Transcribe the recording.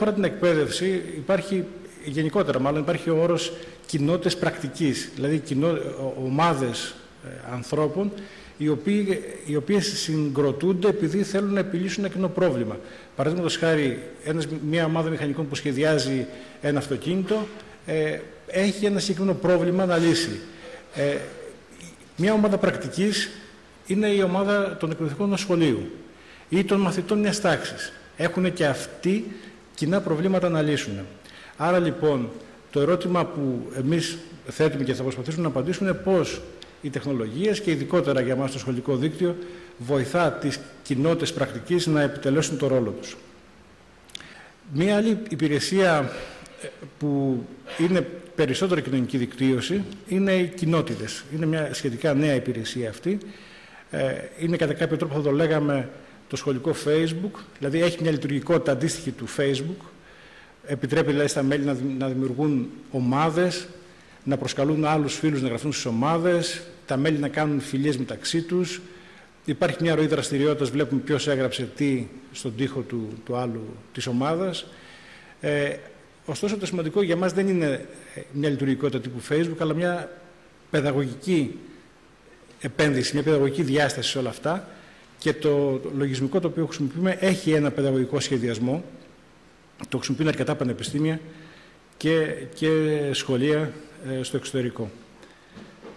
αφορά την εκπαίδευση, γενικότερα υπάρχει ο όρος κοινότητες πρακτικής, δηλαδή ομάδες ανθρώπων οι οποίες συγκροτούνται επειδή θέλουν να επιλύσουν ένα κοινό πρόβλημα. Παραδείγματος χάρη, μια ομάδα μηχανικών που σχεδιάζει ένα αυτοκίνητο έχει ένα συγκεκριμένο πρόβλημα να λύσει. Μια ομάδα πρακτικής είναι η ομάδα των εκπαιδευτικών του σχολείου ή των μαθητών μιας τάξης. Έχουν και αυτοί κοινά προβλήματα να λύσουν. Άρα λοιπόν το ερώτημα που εμείς θέτουμε και θα προσπαθήσουμε να απαντήσουμε είναι πώς οι τεχνολογίες και ειδικότερα για μας το σχολικό δίκτυο βοηθά τις κοινότητες πρακτικής να επιτελέσουν το ρόλο τους. Μία άλλη υπηρεσία που είναι περισσότερο κοινωνική δικτύωση είναι οι κοινότητες. Είναι μια σχετικά νέα υπηρεσία αυτή. Είναι κατά κάποιο τρόπο, θα το λέγαμε, το σχολικό Facebook, δηλαδή έχει μια λειτουργικότητα αντίστοιχη του Facebook. Επιτρέπει δηλαδή στα μέλη να δημιουργούν ομάδες, να προσκαλούν άλλους φίλους να γραφτούν στις ομάδες, τα μέλη να κάνουν φιλίες μεταξύ τους. Υπάρχει μια ροή δραστηριότητας, βλέπουμε ποιος έγραψε τι στον τοίχο του άλλου της ομάδας. Ωστόσο το σημαντικό για μας δεν είναι μια λειτουργικότητα τύπου Facebook, αλλά μια παιδαγωγική επένδυση, μια παιδαγωγική διάσταση σε όλα αυτά, και το λογισμικό το οποίο χρησιμοποιούμε έχει ένα παιδαγωγικό σχεδιασμό. Το χρησιμοποιούν αρκετά πανεπιστήμια και σχολεία στο εξωτερικό.